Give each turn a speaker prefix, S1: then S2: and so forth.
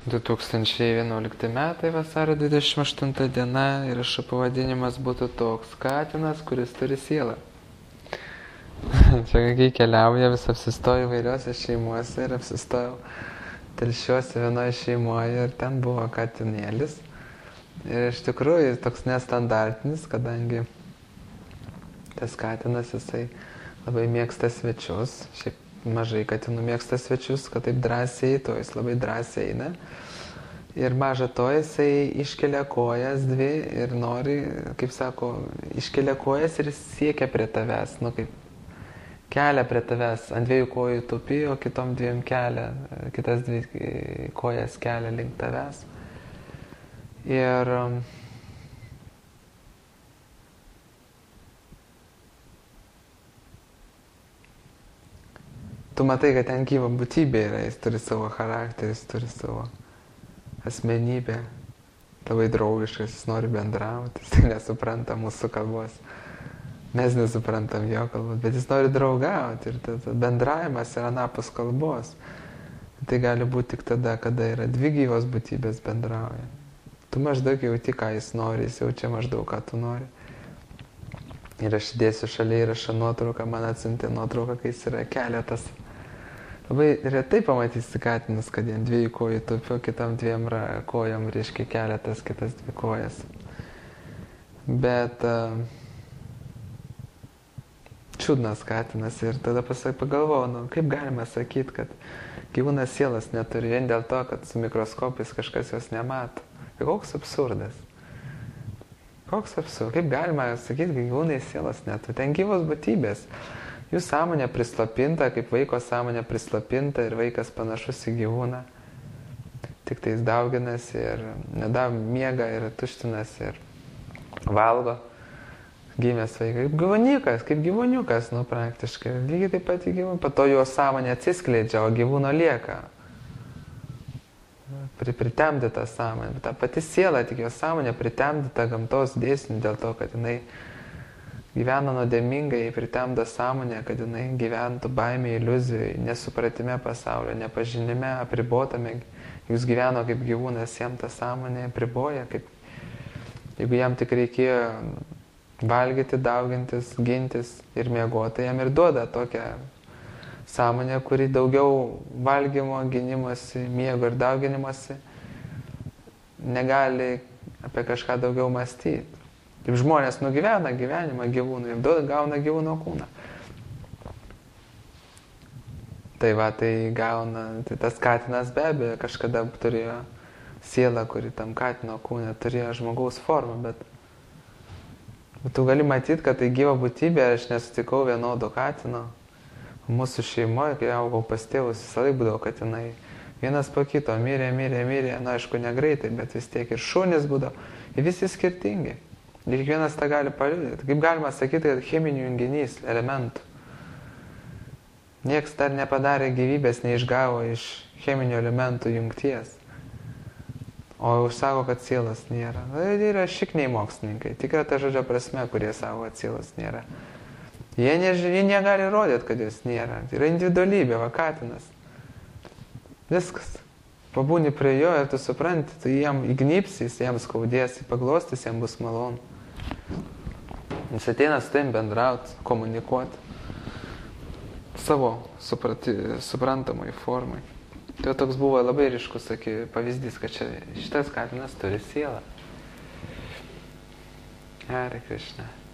S1: 2011 metai, vasario 28 diena, įrašo pavadinimas būtų toks: katinas, kuris turi sielą. Čia kai keliauja, vis apsistoju įvairiuose šeimuose ir apsistojau Telšiuose vienoje šeimoje ir ten buvo katinėlis. Ir iš tikrųjų toks nestandartinis, kadangi tas katinas jisai labai mėgsta svečius. Šiaip mažai katinų mėgsta svečius, kad taip drąsiai eitų, jis labai drąsiai eina. Ir maža to jisai iškelia kojas dvi ir nori, kaip sako, iškelia kojas ir siekia prie tavęs, nu kaip kelia prie tavęs, ant dviejų kojų tupi, o kitom dviem kelia, kitas dvi kojas kelia link tavęs. Ir tu matai, kad ten gyva būtybė yra, jis turi savo charakterį, jis turi savo asmenybę, labai draugiškas, jis nori bendrauti, jis nesupranta mūsų kalbos. Mes nesuprantam jo kalbos, bet jis nori draugauti ir bendravimas yra anapus kalbos. Tai gali būti tik tada, kada yra dvi gyvos būtybės bendrauja. Tu maždaug jauti, ką jis nori, jis jaučia maždaug, ką tu nori. Ir aš dėsiu šalia įrašą nuotrauką, man atsiuntė nuotrauką, kai jis yra keletas. Labai retai pamatysi katinus, kad jam dviejų kojų tupi, o kitam dviem kojom reiškia keletas, kitas dvi kojas. Bet čiūdnas katinas ir tada pagalvojau, nu, kaip galima sakyti, kad gyvūnas sielas neturi vien dėl to, kad su mikroskopais kažkas jos nemato. Tai koks absurdas. Koks absurdas. Kaip galima sakyti, kad gyvūnai sielas neturi. Ten gyvos būtybės. Jų sąmonė prislopinta, kaip vaiko sąmonė prislopinta ir vaikas panašus į gyvūną. Tik tais dauginasi ir miega ir tuštinasi ir valgo. Gimęs vaikas, kaip gyvūniukas, nu praktiškai. Lygiai taip pat į gyvūną. Po to jo sąmonė atsiskleidžia, o gyvūno lieka. Pritemdyta sąmonė. Ta pati siela, tik jo sąmonė pritemdyta gamtos dėsnių dėl to, kad jinai gyvena nuodėmingai, pritemda sąmonę, kad jinai gyventų baimėje, iliuzijoje, nesupratime pasaulio, nepažinime, apribotame. Jūs gyveno kaip gyvūnas, jam tą sąmonę apriboja. Jeigu jam tik reikėjo valgyti, daugintis, gintis ir miegoti, jam ir duoda tokią sąmonę, kuri daugiau valgymo, gynimosi, miego ir dauginimosi negali apie kažką daugiau mąstyti. Kaip žmonės nugyvena gyvenimą gyvūnų, jam gauna gyvūno kūną. Tai va, tai tas katinas be abejo kažkada turėjo sielą, kuri tam katino kūne turėjo žmogaus formą, bet tu gali matyti, kad tai gyva būtybė, aš nesutikau vienodo katino. Mūsų šeimoje, kai augau pas tėvus, visą laiką būdavo katinai. Vienas po kito, mirė, na aišku, negreitai, bet vis tiek ir šunys būdavo. Ir visi skirtingi. Ir kiekvienas tą gali paliudyti. Kaip galima sakyti, kad cheminių junginys, elementų. Niekas dar nepadarė gyvybės, neišgavo iš cheminių elementų jungties. O užsako, kad sielos nėra. Tai yra šikniai mokslininkai, tikra ta žodžio prasme, kurie sako, kad sielos nėra. Jie negali rodyti, kad jos nėra. Tai yra individualybė, va katinas. Viskas. Pabūni prie jo ir tu supranti, tu jam įgnypsis, jam skaudės, paglostys, jam bus malonu. Jis ateina su tavim bendrauti, komunikuoti savo suprantamai formai. Tai toks buvo labai ryškus pavyzdys, kad šitas katinas turi sielą. Hare Krishna.